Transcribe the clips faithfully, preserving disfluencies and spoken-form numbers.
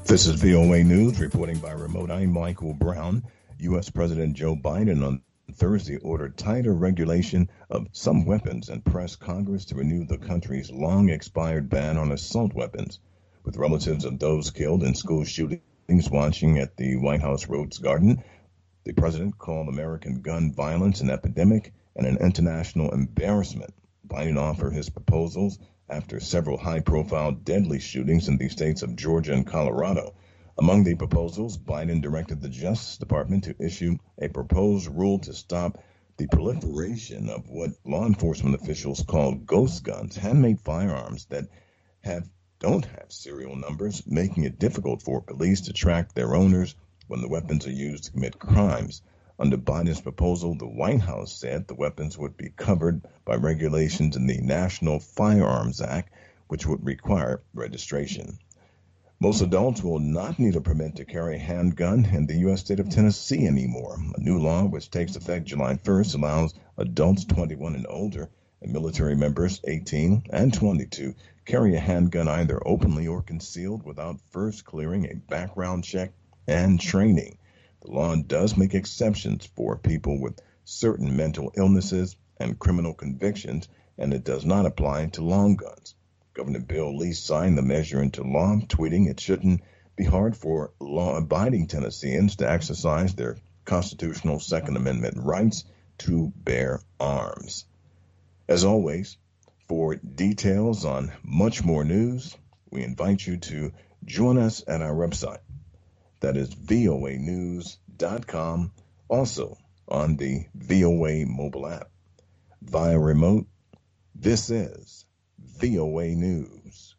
This is V O A News, reporting by remote. I'm Michael Brown. U S. President Joe Biden on Thursday ordered tighter regulation of some weapons and pressed Congress to renew the country's long-expired ban on assault weapons. With relatives of those killed in school shootings watching at the White House Rose Garden, the president called American gun violence an epidemic and an international embarrassment. Biden offered his proposals after several high-profile deadly shootings in the states of Georgia and Colorado. Among the proposals, Biden directed the Justice Department to issue a proposed rule to stop the proliferation of what law enforcement officials call ghost guns, handmade firearms that have don't have serial numbers, making it difficult for police to track their owners when the weapons are used to commit crimes. Under Biden's proposal, the White House said the weapons would be covered by regulations in the National Firearms Act, which would require registration. Most adults will not need a permit to carry a handgun in the U S state of Tennessee anymore. A new law, which takes effect July first, allows adults twenty-one and older and military members eighteen and twenty-two carry a handgun either openly or concealed without first clearing a background check and training. The law does make exceptions for people with certain mental illnesses and criminal convictions, and it does not apply to long guns. Governor Bill Lee signed the measure into law, tweeting it shouldn't be hard for law-abiding Tennesseans to exercise their constitutional Second Amendment rights to bear arms. As always, for details on much more news, we invite you to join us at our website. That is V O A news dot com, also on the V O A mobile app. Via remote, this is V O A News.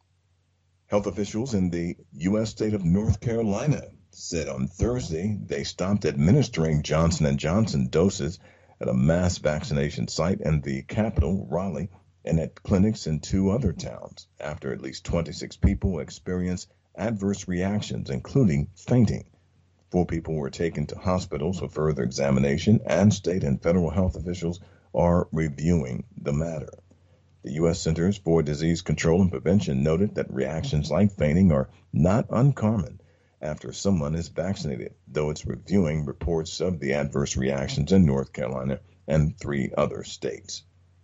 Health officials in the U S state of North Carolina said on Thursday they stopped administering Johnson and Johnson doses at a mass vaccination site in the capital, Raleigh, and at clinics in two other towns after at least twenty-six people experienced adverse reactions, including fainting. Four people were taken to hospitals for further examination, and state and federal health officials are reviewing the matter. The U S. Centers for Disease Control and Prevention noted that reactions like fainting are not uncommon after someone is vaccinated, though it's reviewing reports of the adverse reactions in North Carolina and three other states.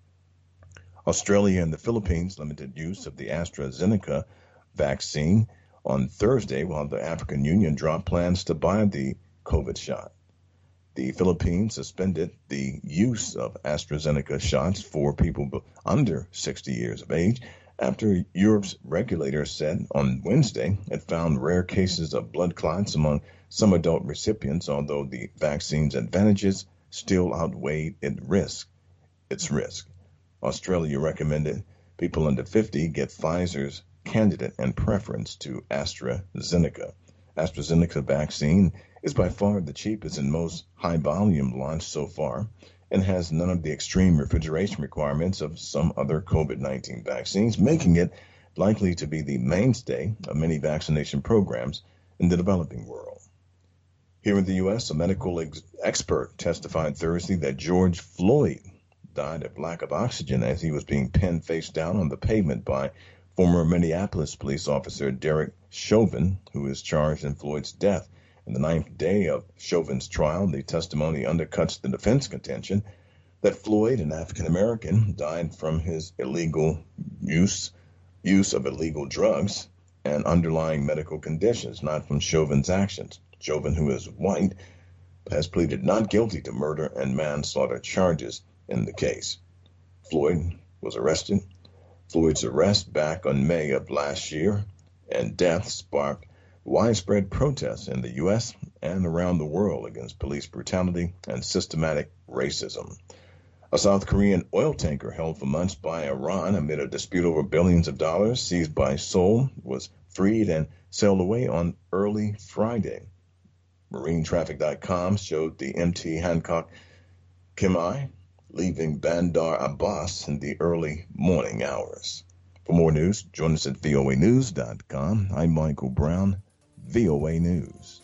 Australia and the Philippines limited use of the AstraZeneca vaccine on Thursday, while the African Union dropped plans to buy the COVID shot. The Philippines suspended the use of AstraZeneca shots for people under sixty years of age after Europe's regulator said on Wednesday it found rare cases of blood clots among some adult recipients, although the vaccine's advantages still outweighed its risk. Its risk. Australia recommended people under fifty get Pfizer's candidate and preference to AstraZeneca. AstraZeneca vaccine is by far the cheapest and most high-volume launched so far and has none of the extreme refrigeration requirements of some other COVID nineteen vaccines, making it likely to be the mainstay of many vaccination programs in the developing world. Here in the U S, a medical ex- expert testified Thursday that George Floyd died of lack of oxygen as he was being pinned face down on the pavement by former Minneapolis police officer Derek Chauvin, who is charged in Floyd's death. In the ninth day of Chauvin's trial, the testimony undercuts the defense contention that Floyd, an African-American, died from his illegal use, use of illegal drugs and underlying medical conditions, not from Chauvin's actions. Chauvin, who is white, has pleaded not guilty to murder and manslaughter charges in the case. Floyd was arrested. Floyd's arrest back on May of last year and death sparked widespread protests in the U S and around the world against police brutality and systematic racism. A South Korean oil tanker held for months by Iran amid a dispute over billions of dollars seized by Seoul was freed and sailed away on early Friday. Marine Traffic dot com showed the M T Hancock Kim I leaving Bandar Abbas in the early morning hours. For more news, join us at V O A news dot com. I'm Michael Brown, V O A News.